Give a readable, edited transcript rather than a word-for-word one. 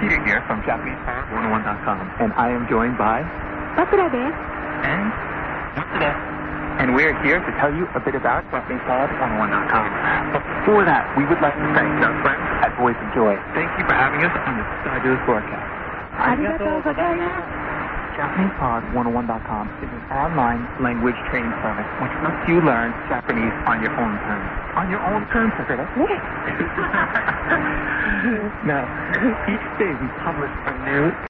Peter here from JapanesePod101.com, and I am joined by さくらです。 and Matsuda. And we're here to tell you a bit about JapanesePod101.com. But before that, we would like to thank our friends at Voice of Joy. Thank you for having us on this fabulous broadcast. ありがとうございます。 JapanesePod101.com is an online language training service which lets you learn Japanese on your own terms. On your own terms, Sakura. Now, each day we publish a new